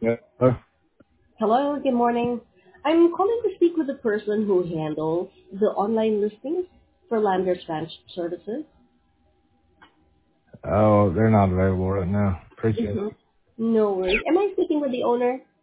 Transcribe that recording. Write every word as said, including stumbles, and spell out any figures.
Uh, Hello, good morning. I'm calling to speak with the person who handles the online listings for Landers Ranch Services. oh, they're not available right now. Appreciate it. Mm-hmm. No worries. Am I speaking with the owner?